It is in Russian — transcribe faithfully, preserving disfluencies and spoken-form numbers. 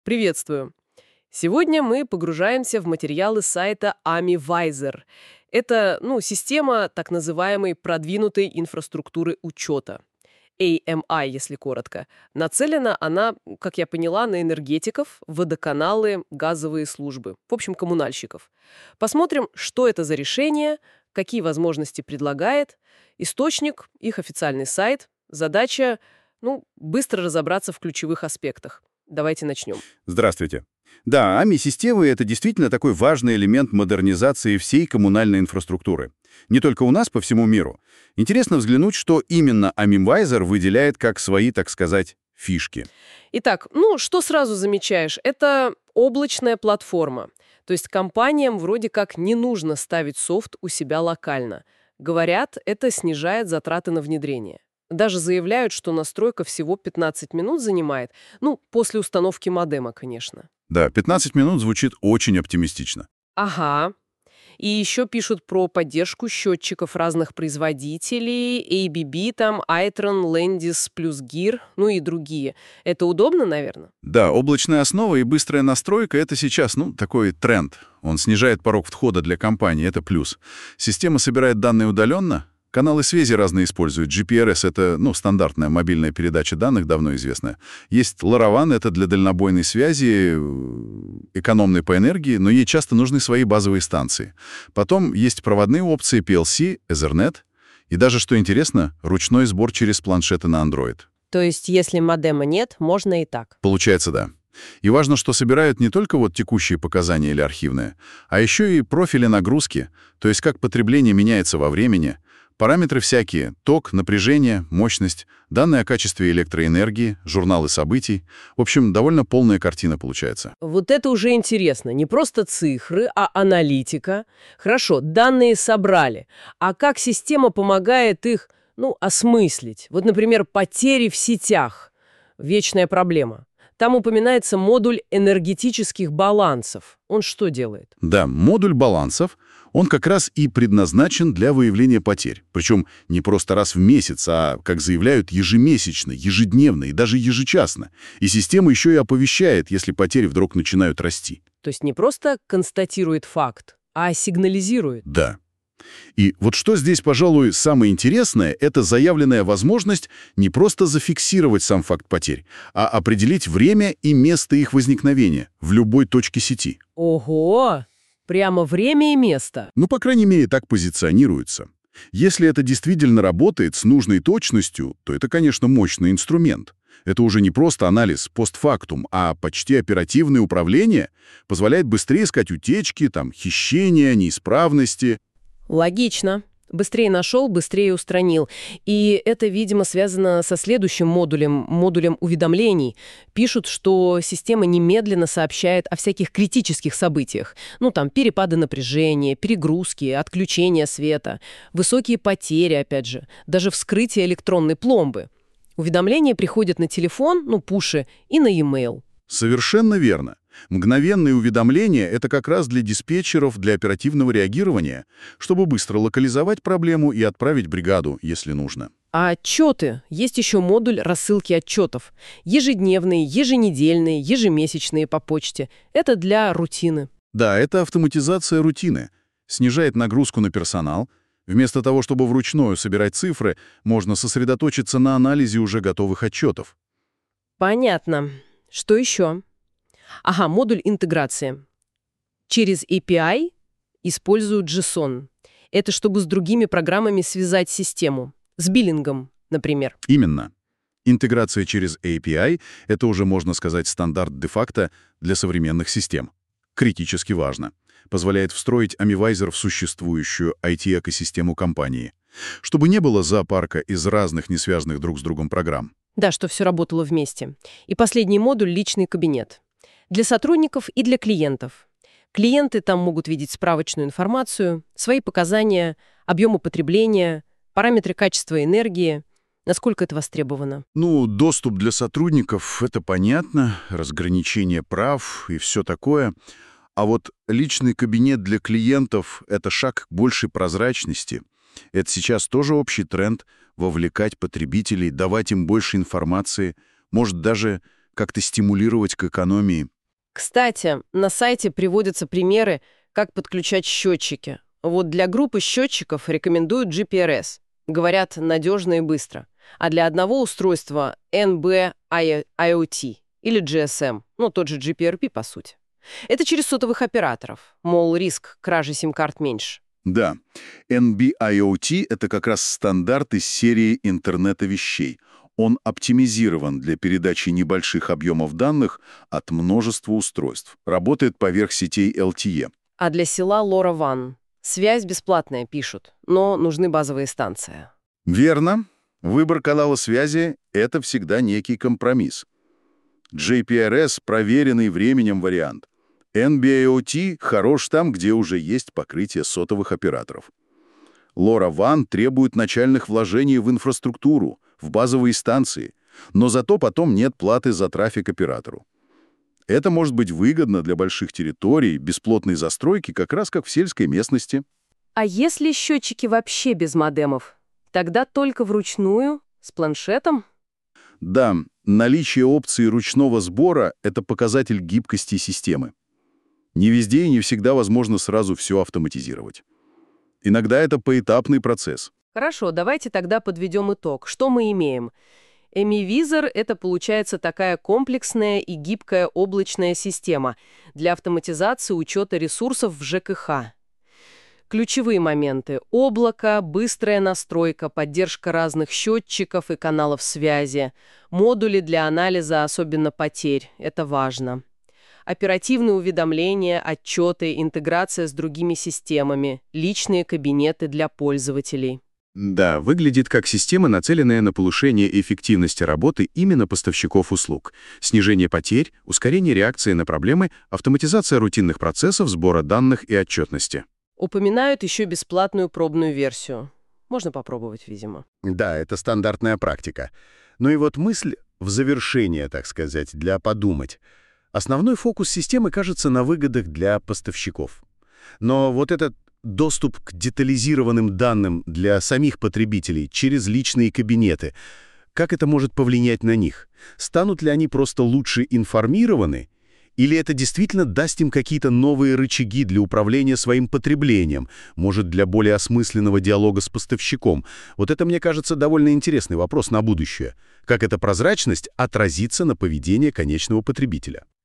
Приветствую! Сегодня мы погружаемся в материалы сайта AmiVisor. Это, ну, система так называемой продвинутой инфраструктуры учета. эй эм ай, если коротко. Нацелена она, как я поняла, на энергетиков, водоканалы, газовые службы. В общем, коммунальщиков. Посмотрим, что это за решение, какие возможности предлагает. Источник, их официальный сайт. Задача, ну, быстро разобраться в ключевых аспектах. Давайте начнем. Здравствуйте. Да, АМИ-системы — это действительно такой важный элемент модернизации всей коммунальной инфраструктуры. Не только у нас, по всему миру. Интересно взглянуть, что именно AmiVisor выделяет как свои, так сказать, фишки. Итак, ну, что сразу замечаешь? Это облачная платформа. То есть компаниям вроде как не нужно ставить софт у себя локально. Говорят, это снижает затраты на внедрение. Даже заявляют, что настройка всего пятнадцать минут занимает. Ну, после установки модема, конечно. Да, пятнадцать минут звучит очень оптимистично. Ага. И еще пишут про поддержку счетчиков разных производителей, эй би би, там, Itron, Landis, плюс Gear, ну и другие. Это удобно, наверное? Да, облачная основа и быстрая настройка — это сейчас, ну, такой тренд. Он снижает порог входа для компании, это плюс. Система собирает данные удаленно. Каналы связи разные используют. джи пи ар эс — это, ну, стандартная мобильная передача данных, давно известная. Есть LoRaWAN — это для дальнобойной связи, экономной по энергии, но ей часто нужны свои базовые станции. Потом есть проводные опции пи эл си, Ethernet и даже, что интересно, ручной сбор через планшеты на Android. То есть, если модема нет, можно и так? Получается, да. И важно, что собирают не только вот текущие показания или архивные, а еще и профили нагрузки, то есть как потребление меняется во времени. Параметры всякие — ток, напряжение, мощность, данные о качестве электроэнергии, журналы событий. В общем, довольно полная картина получается. Вот это уже интересно. Не просто цифры, а аналитика. Хорошо, данные собрали. А как система помогает их, ну, осмыслить? Вот, например, потери в сетях. Вечная проблема. Там упоминается модуль энергетических балансов. Он что делает? Да, модуль балансов, он как раз и предназначен для выявления потерь. Причем не просто раз в месяц, а, как заявляют, ежемесячно, ежедневно и даже ежечасно. И система еще и оповещает, если потери вдруг начинают расти. То есть не просто констатирует факт, а сигнализирует. Да. И вот что здесь, пожалуй, самое интересное, это заявленная возможность не просто зафиксировать сам факт потерь, а определить время и место их возникновения в любой точке сети. Ого! Прямо время и место. Ну, по крайней мере, так позиционируется. Если это действительно работает с нужной точностью, то это, конечно, мощный инструмент. Это уже не просто анализ постфактум, а почти оперативное управление позволяет быстрее искать утечки, там, хищения, неисправности. Логично. Быстрее нашел, быстрее устранил. И это, видимо, связано со следующим модулем, модулем уведомлений. Пишут, что система немедленно сообщает о всяких критических событиях. Ну, там, перепады напряжения, перегрузки, отключение света, высокие потери, опять же, даже вскрытие электронной пломбы. Уведомления приходят на телефон, ну, пуши, и на e-mail. Совершенно верно. Мгновенные уведомления — это как раз для диспетчеров, для оперативного реагирования, чтобы быстро локализовать проблему и отправить бригаду, если нужно. А отчеты? Есть еще модуль рассылки отчетов. Ежедневные, еженедельные, ежемесячные по почте. Это для рутины. Да, это автоматизация рутины. Снижает нагрузку на персонал. Вместо того, чтобы вручную собирать цифры, можно сосредоточиться на анализе уже готовых отчетов. Понятно. Что еще? Ага, модуль интеграции. Через эй пи ай используют джейсон. Это чтобы с другими программами связать систему. С биллингом, например. Именно. Интеграция через эй пи ай — это уже, можно сказать, стандарт де-факто для современных систем. Критически важно. Позволяет встроить AmiVisor в существующую ай ти-экосистему компании. Чтобы не было зоопарка из разных несвязанных друг с другом программ. Да, что все работало вместе. И последний модуль — личный кабинет. Для сотрудников и для клиентов. Клиенты там могут видеть справочную информацию, свои показания, объемы потребления, параметры качества энергии. Насколько это востребовано? Ну, доступ для сотрудников — это понятно, разграничение прав и все такое. А вот личный кабинет для клиентов — это шаг к большей прозрачности. Это сейчас тоже общий тренд — вовлекать потребителей, давать им больше информации, может, даже как-то стимулировать к экономии. Кстати, на сайте приводятся примеры, как подключать счетчики. Вот для группы счетчиков рекомендуют джи пи эр эс. Говорят, надежно и быстро. А для одного устройства эн би ай о ти или джи эс эм, ну тот же джи пи ар пи по сути. Это через сотовых операторов, мол, риск кражи сим-карт меньше. Да, эн би ай о ти — это как раз стандарт из серии интернета вещей. Он оптимизирован для передачи небольших объемов данных от множества устройств. Работает поверх сетей эл ти и. А для села LoRaWAN связь бесплатная, пишут, но нужны базовые станции. Верно. Выбор канала связи — это всегда некий компромисс. джей пи ар эс — проверенный временем вариант. эн би ай о ти хорош там, где уже есть покрытие сотовых операторов. LoRaWAN требует начальных вложений в инфраструктуру, в базовые станции, но зато потом нет платы за трафик оператору. Это может быть выгодно для больших территорий, бесплотной застройки, как раз как в сельской местности. А если счетчики вообще без модемов? Тогда только вручную, с планшетом? Да, наличие опции ручного сбора — это показатель гибкости системы. Не везде и не всегда возможно сразу все автоматизировать. Иногда это поэтапный процесс. Хорошо, давайте тогда подведем итог. Что мы имеем? Эмивизор — это, получается, такая комплексная и гибкая облачная система для автоматизации учета ресурсов в жэ ка ха. Ключевые моменты — облако, быстрая настройка, поддержка разных счетчиков и каналов связи, модули для анализа, особенно потерь — это важно. Оперативные уведомления, отчеты, интеграция с другими системами, личные кабинеты для пользователей. Да, выглядит как система, нацеленная на повышение эффективности работы именно поставщиков услуг, снижение потерь, ускорение реакции на проблемы, автоматизация рутинных процессов сбора данных и отчетности. Упоминают еще бесплатную пробную версию. Можно попробовать, видимо. Да, это стандартная практика. Ну и вот мысль в завершение, так сказать, для подумать. Основной фокус системы кажется на выгодах для поставщиков. Но вот этот доступ к детализированным данным для самих потребителей через личные кабинеты, как это может повлиять на них? Станут ли они просто лучше информированы? Или это действительно даст им какие-то новые рычаги для управления своим потреблением, может, для более осмысленного диалога с поставщиком? Вот это, мне кажется, довольно интересный вопрос на будущее. Как эта прозрачность отразится на поведении конечного потребителя?